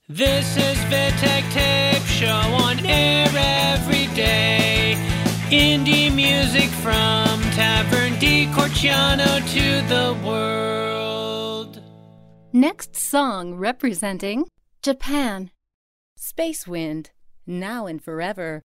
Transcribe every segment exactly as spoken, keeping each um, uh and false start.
This is Vitek Tape Show on air every day. Indie music from Tavern di Corciano to the world. Next song representing Japan. Space Wind, Now and Forever.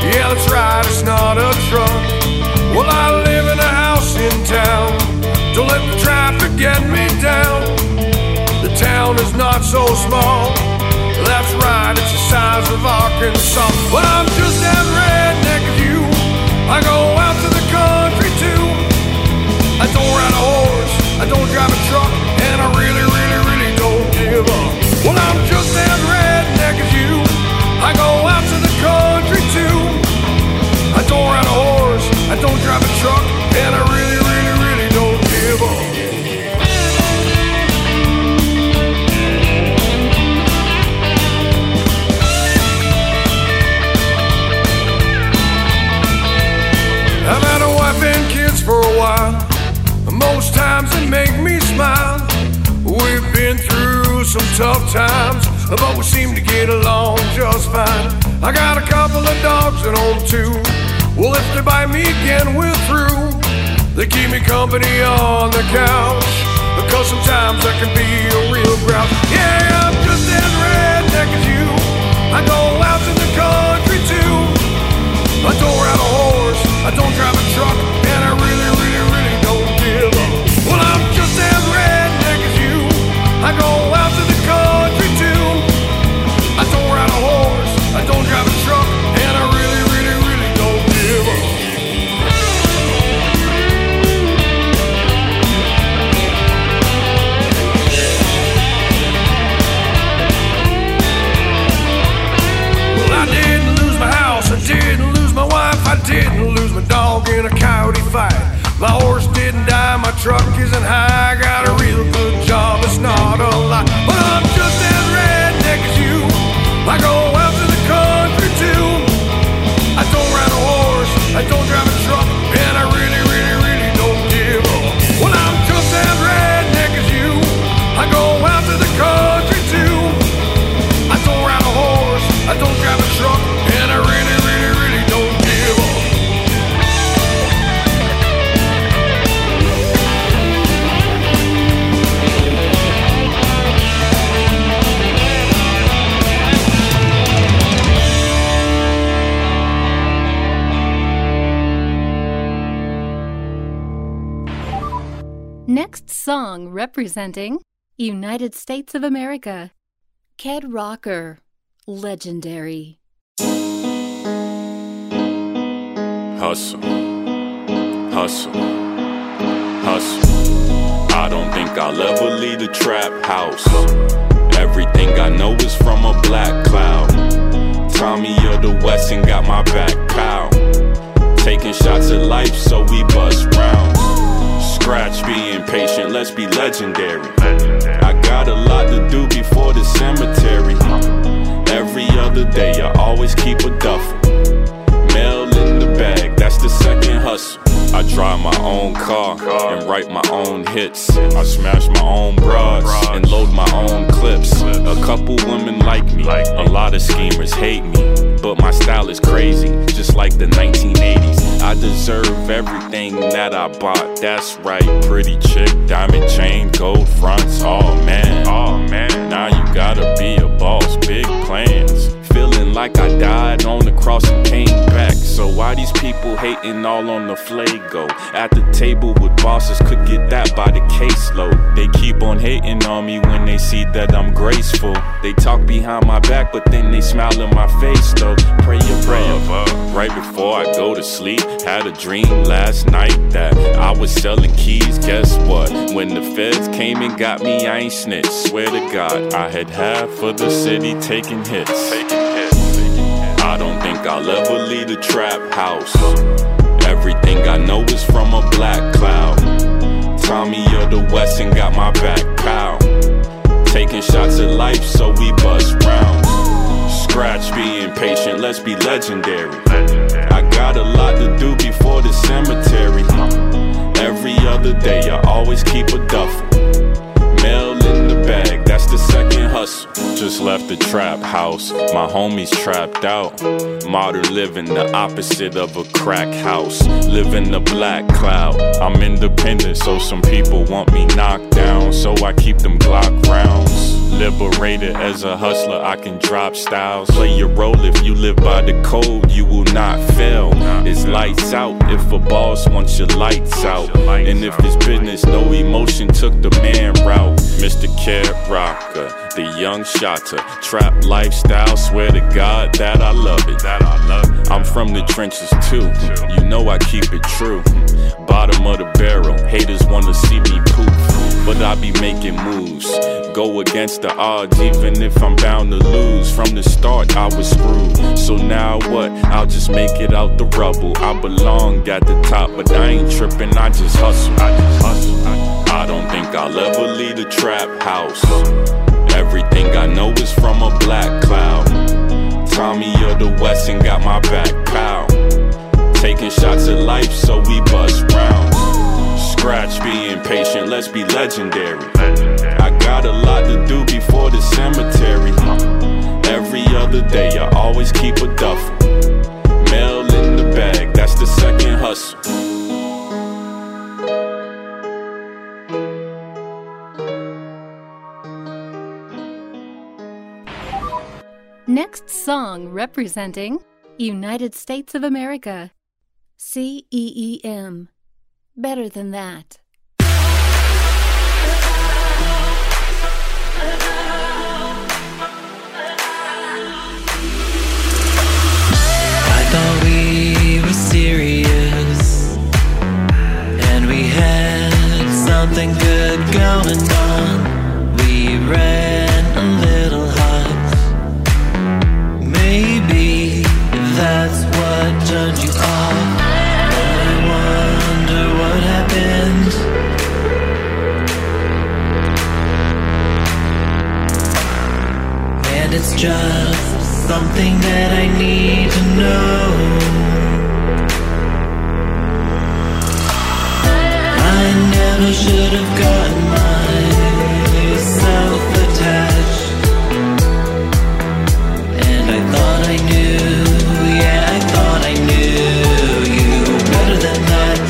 Yeah, that's right, it's not a truck. Well, I live in a house in town. Don't let the traffic get me down. The town is not so small. That's right, it's the size of Arkansas. But I'm just as redneck as you. I go out to the country too. I don't ride a horse, I don't drive a truck, and I really, really, really don't give up. Well, I'm just as redneck as you. I go out to the country too. I don't ride a horse, I don't drive a truck, and I really, really, really don't give up. I've had a wife and kids for a while. Most times they make me smile. We've been through some tough times, but we seem to get along just fine. I got a couple of dogs at home too. Well, if they bite me again, we're through. They keep me company on the couch, because sometimes I can be a real grouch. Yeah, I'm just as redneck as you. I go out to the country too. I don't ride a horse, I don't drive a truck, and I really, really, really don't give up. Well, I'm just as redneck as you. I go out to the country too. I don't ride a horse, I don't drive a truck, and I really, really, really don't give up. Well, I didn't lose my house, I didn't lose my wife, I didn't lose my dog in a coyote fight. My horse didn't die, my truck isn't high. I got a real good job, it's not a lie. But I'm just as redneck as you. I go out to the country too. I don't ride a horse, I don't drive a truck, and I really, really, really don't give up. Well, I'm just as redneck as you. I go out to the country too. I don't ride a horse, I don't drive a truck, and I really, really, really don't give up. Next song representing United States of America. Kid Rocker, Legendary. Hustle, hustle, hustle. I don't think I'll ever leave the trap house. Everything I know is from a black cloud. Tommy of the West and got my back pow. Taking shots at life so we bust rounds. Scratch being patient, let's be legendary. I got a lot to do before the cemetery. Every other day I always keep a duffel. Mail in the bag, that's the second hustle. I drive my own car and write my own hits. I smash my own broads and load my own clips. A couple women like me, a lot of schemers hate me, but my style is crazy, just like the nineteen eighties. I deserve everything that I bought, that's right. Pretty chick, diamond chain, gold fronts, oh man, oh man. Now you gotta be a boss, big plans. Feeling like I died on the cross and came back. So why these people hating all on the Flago? At the table with bosses could get that by the caseload. They keep on hating on me when they see that I'm graceful. They talk behind my back but then they smile in my face though. Pray your prayer right before I go to sleep. Had a dream last night that I was selling keys. Guess what? When the feds came and got me, I ain't snitch. Swear to God, I had half of the city taking hits. I don't think I'll ever leave the trap house. Everything I know is from a black cloud. Tommy of the West and got my back pow. Taking shots at life so we bust rounds. Scratch being patient, let's be legendary. I got a lot to do before the cemetery. Every other day I always keep a duffel. Mail in the bag, that's the second hustle. Just left the trap house, my homies trapped out. Modern living, the opposite of a crack house. Live in the black cloud, I'm independent, so some people want me knocked down. So I keep them Glock rounds. Liberated as a hustler, I can drop styles. Play your role if you live by the code, you will not fail. It's lights out if a boss wants your lights out. And if it's business, no emotion took the man route. Mister Ked Rocker, the young shotter. Trap lifestyle, swear to God that I love it. I'm from the trenches too, you know I keep it true. Bottom of the barrel, haters wanna see me poof, but I be making moves. Go against the odds, even if I'm bound to lose. From the start, I was screwed. So now what? I'll just make it out the rubble. I belong at the top, but I ain't tripping, I just hustle. I just hustle. I don't think I'll ever leave the trap house. Everything I know is from a black cloud. Tommy of the West and got my back, pal. Taking shots at life, so we bust rounds. Scratch being patient, let's be legendary. I got a lot to do before the cemetery. Every other day, I always keep a duffel. Mail in the bag, that's the second hustle. Next song representing United States of America. C E E M. Better Than That. I thought we were serious, and we had something good going on. We ran a little hot. Maybe that's what turned you off. What happened? And it's just something that I need to know. I never should have gotten myself attached, and I thought I knew, yeah, I thought I knew you better than that.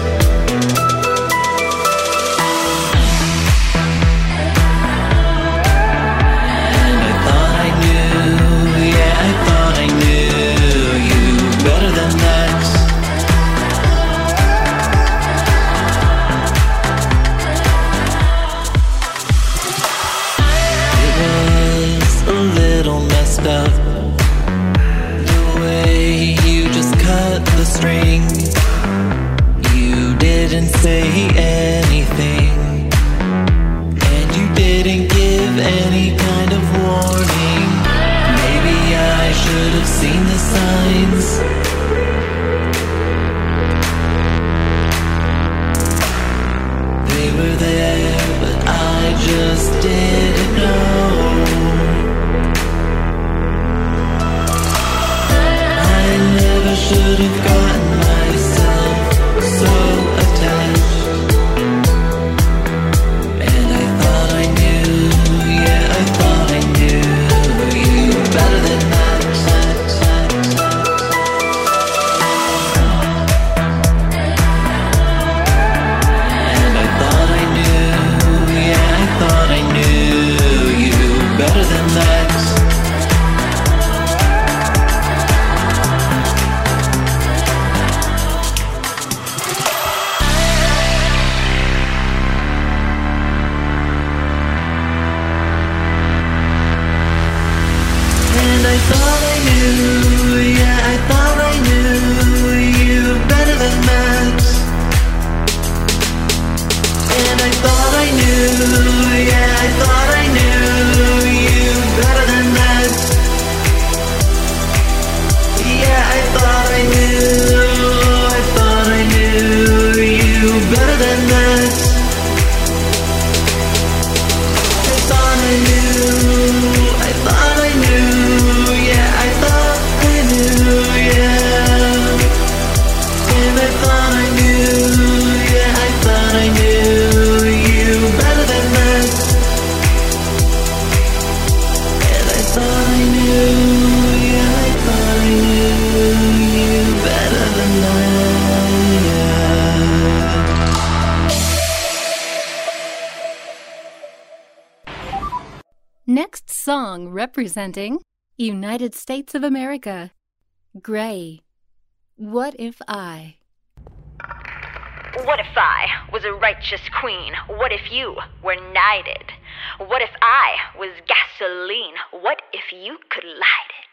Up the way you just cut the string, you didn't say anything, and you didn't give any kind of warning. Maybe I should have seen the signs. They were there, but I just didn't know. Should have gotten myself so attached, and I thought I knew, yeah, I thought I knew you better than that. And I thought I knew, yeah, I thought I knew you better than that. song representing United States of America. Gray. What if I? What if I was a righteous queen? What if you were knighted? What if I was gasoline? What if you could light it?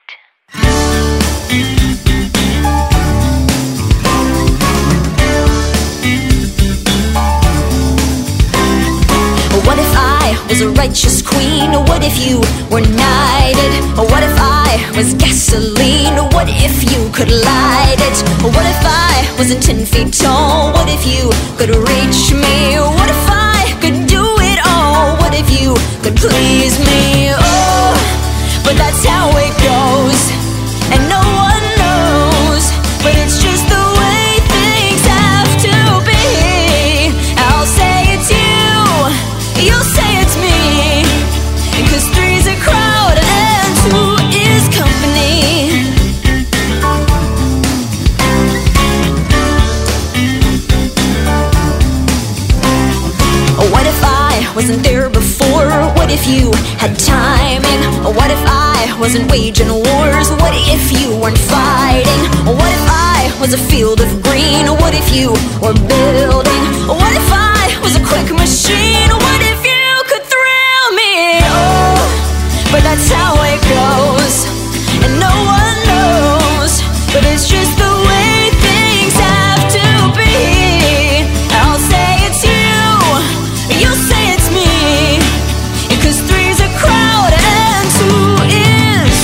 What if I was a righteous queen? What if you were knighted? What if I was gasoline? What if you could light it? What if I wasn't ten feet tall? What if you could reach me? What if I could do it all? What if you could please me? Oh, but that's how it goes, and no one knows. But it's just the way things have to be. I'll say it's you, you'll say it's me, 'cause three's a crowd and two is company. What if I wasn't there before? What if you had timing? What if I wasn't waging wars? What if you weren't fighting? What if I was a field of green? What if you were building? What if I was a quick machine? What if you could thrill me? Oh, but that's how it goes, and no one knows. But it's just the way things have to be. I'll say it's you, you'll say it's me, 'cause three's a crowd and two is.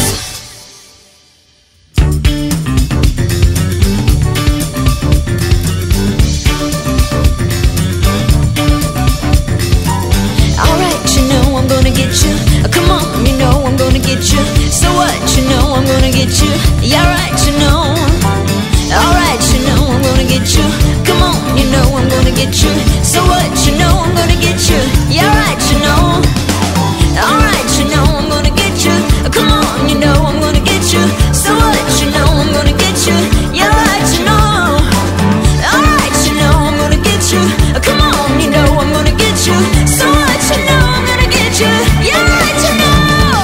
Alright, you know I'm gonna get you. Come on, you know I'm gonna get you. So what, you know I'm gonna get you. Yeah, right, you know. Alright, you know I'm gonna get you. Come on, you know I'm gonna get you. So what, you know I'm gonna get you. Yeah, right, you know. Alright, you know I'm gonna get you. Come on, you know I'm gonna get you. So what, you know I'm gonna get you. Yeah, right, you know. Alright, you know I'm gonna get you. Come on, you know I'm gonna get you. So what, you know I'm gonna get you. Yeah, right, you know.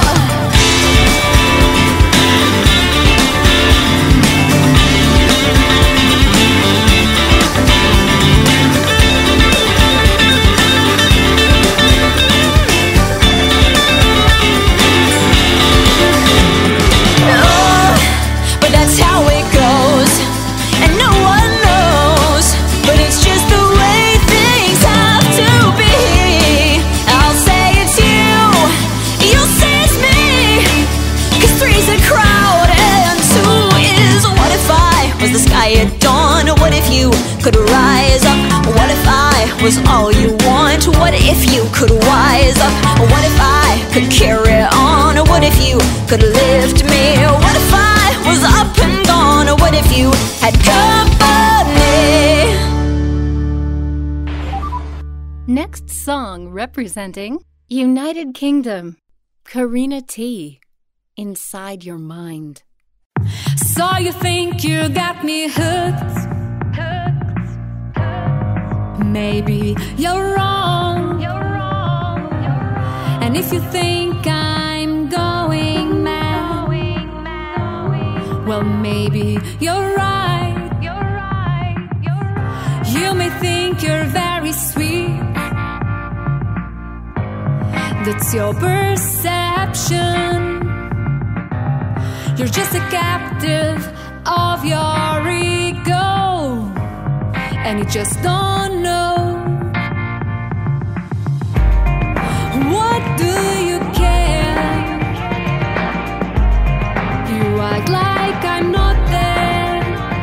The sky at dawn. What if you could rise up? What if I was all you want? What if you could wise up? What if I could carry on? What if you could lift me? What if I was up and gone? What if you had company? Next song representing United Kingdom. Karina T. Inside Your Mind. So you think you got me hooked? Maybe you're wrong. And if you think I'm going mad, well, maybe you're right. You may think you're very sweet. That's your perception. You're just a captive of your ego, and you just don't know. What do you care? You act like I'm not there.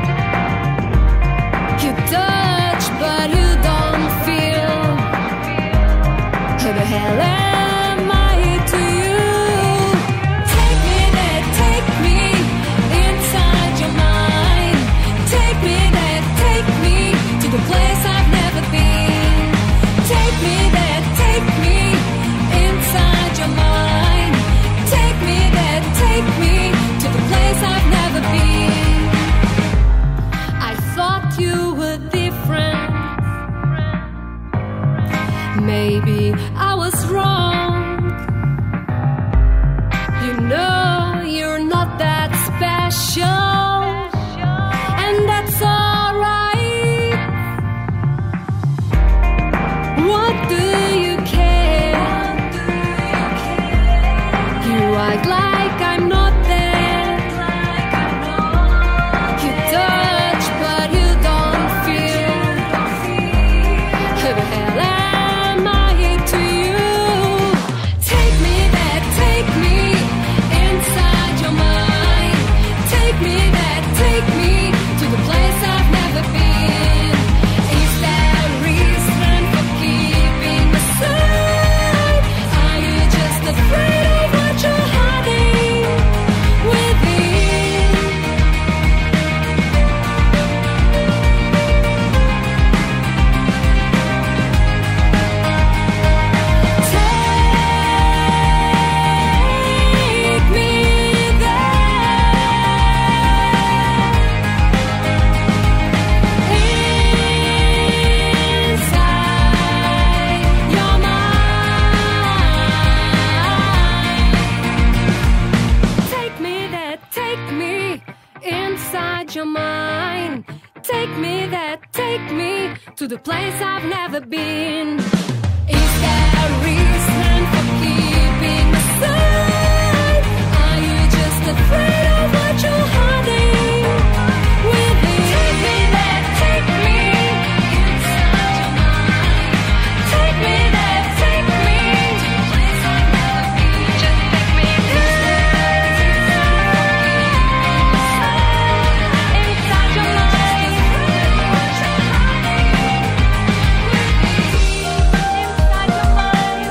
You touch, but you don't feel. Who the hell am I to you? The place I've never been. Take me there, take me inside your mind. Take me there, take me to the place I've never been. I thought you were different. Maybe I was wrong. inside your mind. Take me there, take me to the place I've never been. Is there a reason for keeping me aside? Are you just afraid of what you're hiding within? Take me there, take me inside your mind. Take me there, take me to the place I've never been. Just take me there, inside your mind. Inside your mind.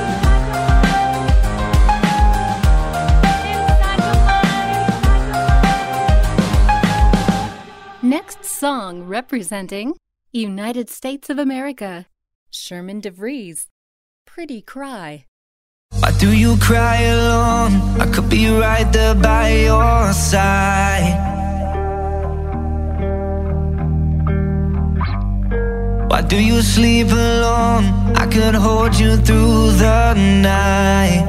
Next song representing United States of America, Sherman DeVries, Pretty Cry. Why do you cry alone? I could be right there by your side. Why do you sleep alone? I could hold you through the night.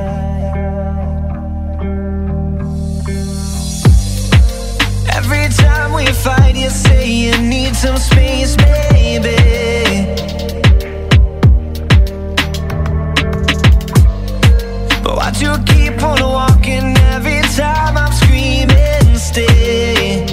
Every time we fight, you say you need some space, baby. But why'd you keep on walking every time I'm screaming, stay?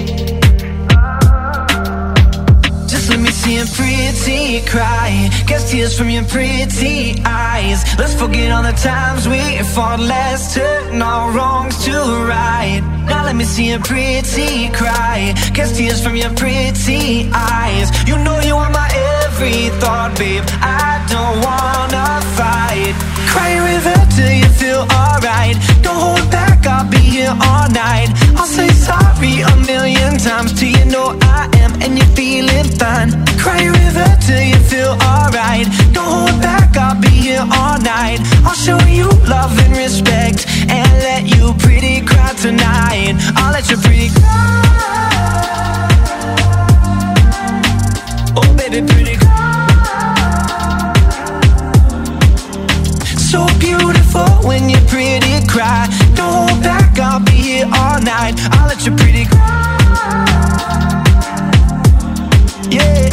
Just let me see a pretty cry. Guess tears from your pretty eyes. Let's forget all the times we fought. Let's turn our wrongs to right. Now let me see a pretty cry. Guess tears from your pretty eyes. You know you are my every thought, babe. I don't wanna fight. Cry a river till you feel alright. Don't hold back, I'll be here all night. I'll say sorry a million times till you know I am and you're feeling fine. Cry a river till you feel alright. Don't hold back, I'll be here all night. I'll show you love and respect and let you pretty cry tonight. I'll let you pretty cry. Oh baby, pretty cry. So beautiful when you pretty cry. Don't hold back, I'll be here all night. I'll let you pretty cry. Yeah.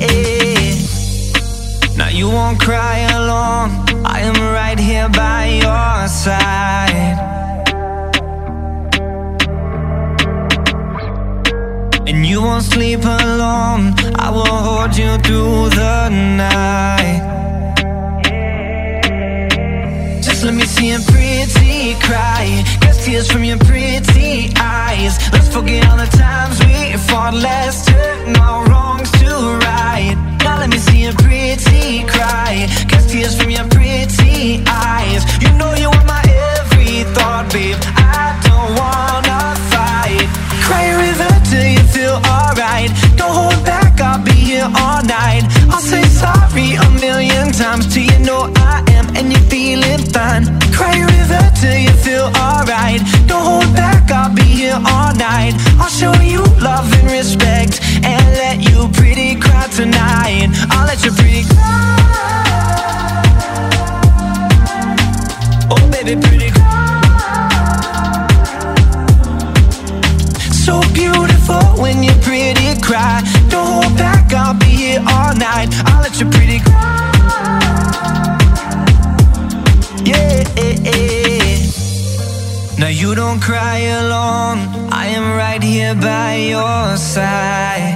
Now you won't cry alone. I am right here by your side. And you won't sleep alone. I will hold you through the night. Just let me see a pretty cry. Guess tears from your pretty eyes. Let's forget all the times we fought. Let's turn our wrongs to right. Now let me see a pretty cry. Guess tears from your pretty eyes. You know you are my every thought, babe. I don't wanna fight. Cry a river till you feel alright. Don't hold back, I'll be here all night. I'll say sorry a million times till you know I am and you're feeling fine. Cry a river till you feel alright. Don't hold back, I'll be here all night. I'll show you love and respect and let you pretty cry tonight. I'll let you pretty cry. Oh baby, pretty cry. So beautiful when you pretty cry. Don't hold back, I'll be here all night. I'll let you pretty cry. Yeah. Now you don't cry alone. I am right here by your side.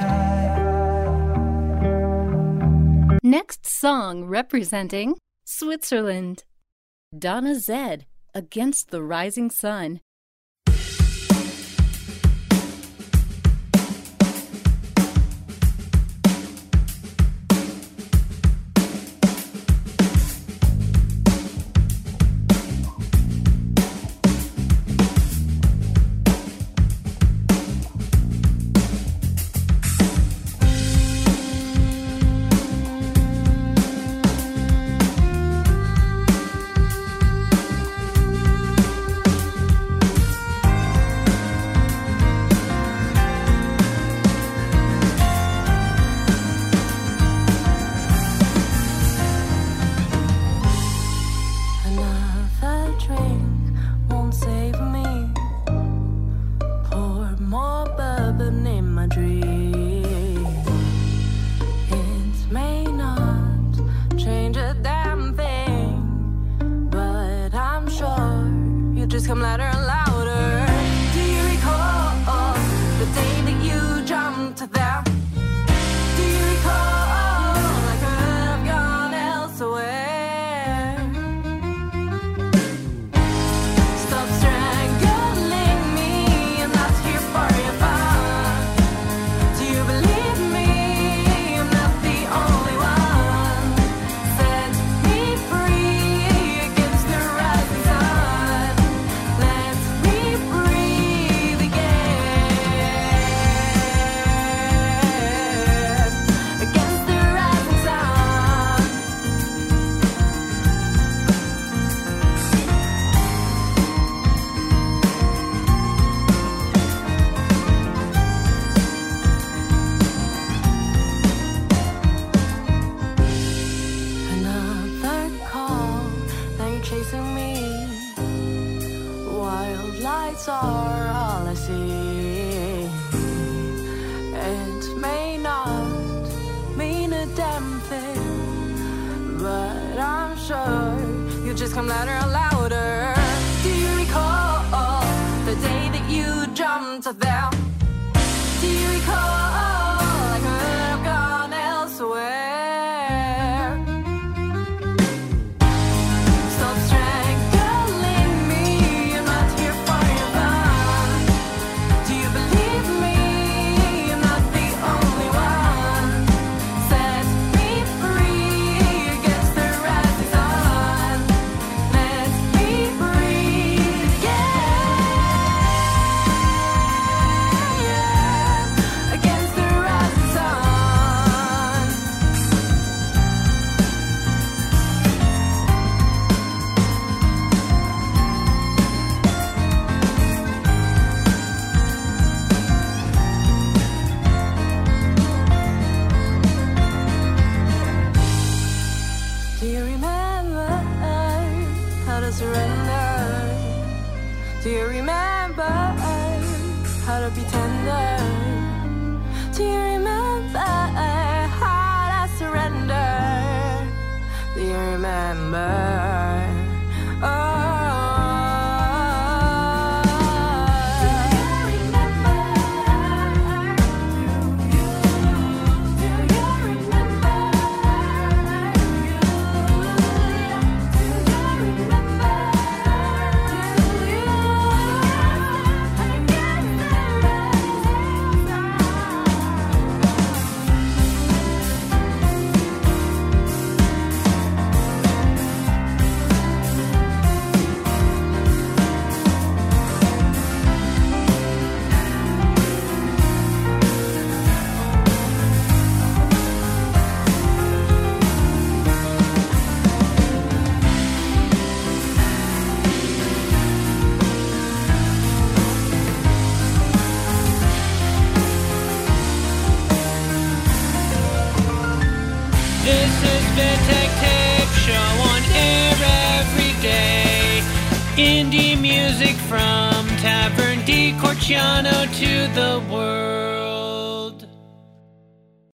Next song representing Switzerland, Donna Zed, Against the Rising Sun. to them. Do you recall? I could have gone elsewhere. Stop strangling me. I'm not here for your fun. Do you believe me? I'm not the only one. Set me free against the rising sun. Let me breathe again against the rising sun. Another call, now you're chasing me. Wild lights are all I see. It may not mean a damn thing, but I'm sure you just come louder and louder. Do you recall the day that you jumped to them? Do you recall I could have gone elsewhere? Stop strangling me. I'm not here for your fun. Do you believe me? I'm not the only one. Set me free against the rising sun. Let me breathe again against the rising sun. Do you remember how to surrender? Do you remember how to be tender? Do you remember how to surrender? Do you remember? Oh. Do you remember? Do you? Do you remember? This is Vitek Tape Show on air every day. Indie music from Tavern di Corciano to the world.